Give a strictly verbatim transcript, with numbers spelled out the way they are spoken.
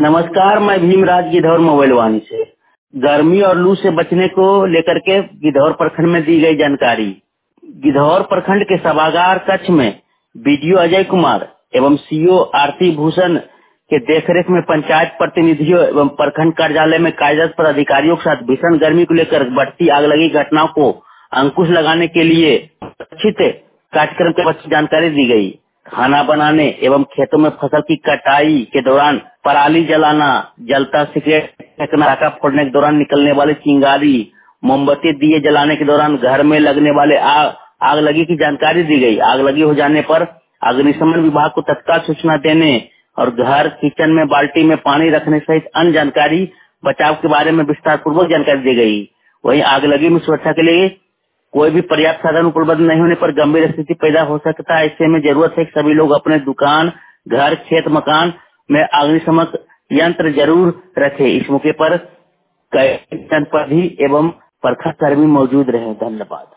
नमस्कार, मैं भीमराज गिद्धौर मोबाइल वाहन से। गर्मी और लू से बचने को लेकर के गिद्धौर प्रखंड में दी गई जानकारी। गिद्धौर प्रखंड के सभागार कक्ष में बीडीओ अजय कुमार एवं सीओ आरती भूषण के देखरेख में पंचायत प्रतिनिधियों एवं प्रखंड कार्यालय में कार्यरत पदाधिकारियों के साथ भीषण गर्मी को लेकर बढ़ती आगलगी घटनाओं को अंकुश लगाने के लिए उचित कार्यक्रम के बारे में जानकारी दी गई। खाना बनाने एवं खेतों में फसल की कटाई के दौरान पराली जलाना, जलता सिगरेट फेंकना, पटाखा फोड़ने के दौरान निकलने वाली चिंगारी, मोमबत्ती दिए जलाने के दौरान घर में लगने वाले आग आग लगी की जानकारी दी गई। आग लगी हो जाने पर अग्निशमन विभाग को तत्काल सूचना देने और घर किचन में बाल्टी में पानी रखने सहित अन्य जानकारी बचाव के बारे में विस्तार पूर्वक जानकारी दी गई। वहीं आग लगी में सुरक्षा के लिए कोई भी पर्याप्त साधन उपलब्ध नहीं होने पर गंभीर स्थिति पैदा हो सकता है। ऐसे में जरूरत है कि सभी लोग अपने दुकान, घर, खेत, मकान में अग्निशमन यंत्र जरूर रखें। इस मौके पर कई जनप्रतिनिधि एवं प्रखंड कर्मी मौजूद रहे। धन्यवाद।